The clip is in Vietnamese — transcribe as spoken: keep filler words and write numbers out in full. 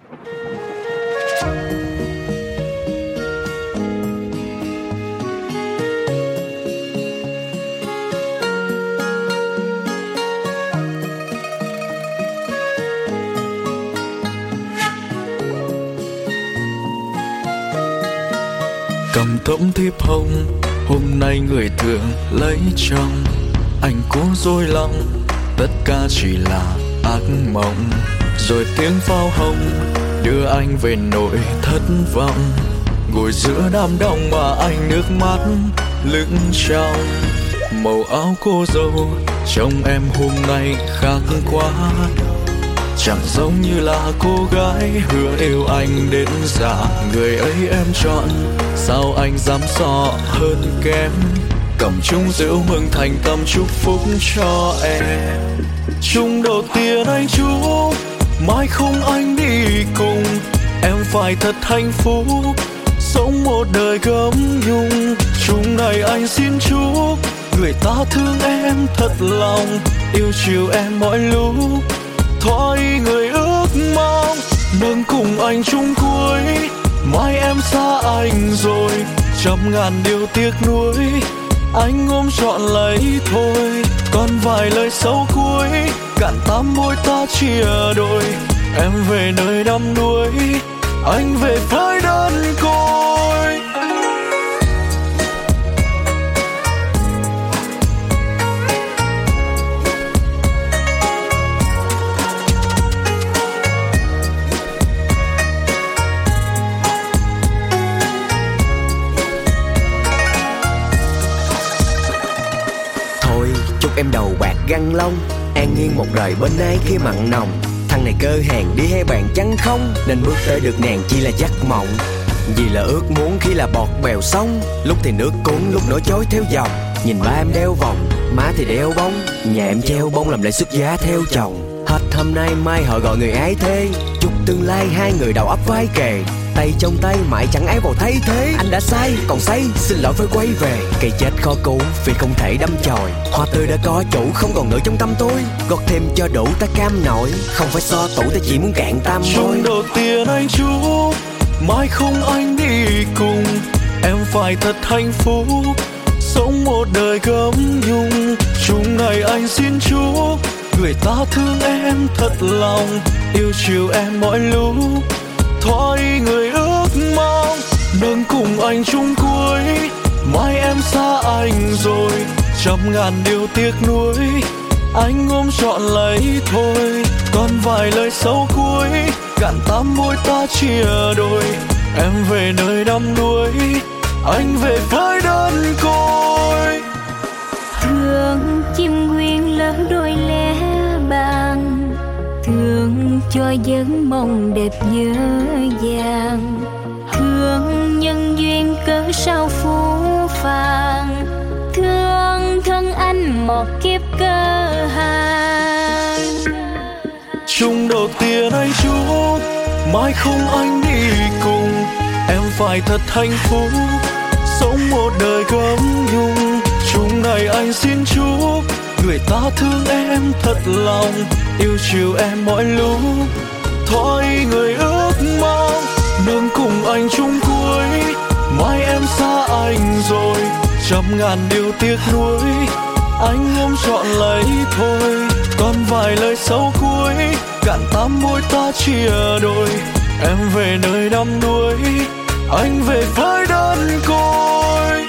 Cầm tấm thiếp hồng, hôm nay người thường lấy chồng. Anh cố dối lòng, tất cả chỉ là ác mộng. Rồi tiếng pháo hồng đưa anh về nỗi thất vọng. Ngồi giữa đám đông mà anh nước mắt lững tròng. Màu áo cô dâu trông em hôm nay khác quá. Chẳng giống như là cô gái hứa yêu anh đến già. Người ấy em chọn, sao anh dám so hơn kém. Cầm chung rượu mừng thành tâm chúc phúc cho em. Chung đầu tiên anh chúc mai không anh đi cùng, em phải thật hạnh phúc, sống một đời gấm nhung. Chung này anh xin chúc người ta thương em thật lòng, yêu chiều em mọi lúc, thỏa ý người ước mong. Nâng cùng anh chung cuối, mai em xa anh rồi, trăm ngàn điều tiếc nuối, anh ôm trọn lấy thôi. Còn vài lời sau cuối, cạn tám môi ta chia đôi. Em về nơi đắm đuối, anh về với đơn côi. Chúc em đầu bạc găng long, an nhiên một đời bên ai khi mặn nồng. Thằng này cơ hàng đi hay bàn trắng không, nên bước tới được nàng chỉ là giấc mộng. Vì là ước muốn khi là bọt bèo sông, lúc thì nước cuốn lúc nổi trôi theo dòng. Nhìn ba em đeo vòng, má thì đeo bông, nhà em treo bông làm lễ xuất giá theo chồng. Hết hôm nay mai họ gọi người ái thê, chúc tương lai hai người đầu ấp vai kề. Tay trong tay mãi chẳng ai vào thay thế. Anh đã sai, còn say, xin lỗi phải quay về. Cây chết khó cứu vì không thể đâm chồi. Hoa tươi đã có chủ không còn nữa trong tâm tôi. Gót thêm cho đủ ta cam nổi, không phải so tủ ta chỉ muốn cạn tam môi. Chung đầu tiên anh chúc mai không anh đi cùng, em phải thật hạnh phúc, sống một đời gấm nhung. Chung này anh xin chúc người ta thương em thật lòng, yêu chiều em mọi lúc, thỏa ý người ước mong. Nâng cùng anh chung cuối, mai em xa anh rồi, trăm ngàn điều tiếc nuối, anh ôm trọn lấy thôi. Còn vài lời sau cuối, cạn tám môi ta chia đôi. Em về nơi đắm đuối, anh về với đơn côi. Thương chim nguyên lỡ đôi lẻ bàng, thương cho giấc mộng đẹp dở dàng. Thương nhân duyên cớ sao phũ phàng, thương thân anh một kiếp cơ hàng. Chung đầu tiên anh chúc mai không anh đi cùng, em phải thật hạnh phúc, sống một đời gấm nhung. Chung này anh xin chúc người ta thương em thật lòng, yêu chiều em mọi lúc, thỏa ý người ước mong. Nâng cùng anh chung cuối, mai em xa anh rồi, trăm ngàn điều tiếc nuối, anh ôm trọn lấy thôi. Còn vài lời sau cuối, cạn tám môi ta chia đôi. Em về nơi đắm đuối, anh về với đơn côi.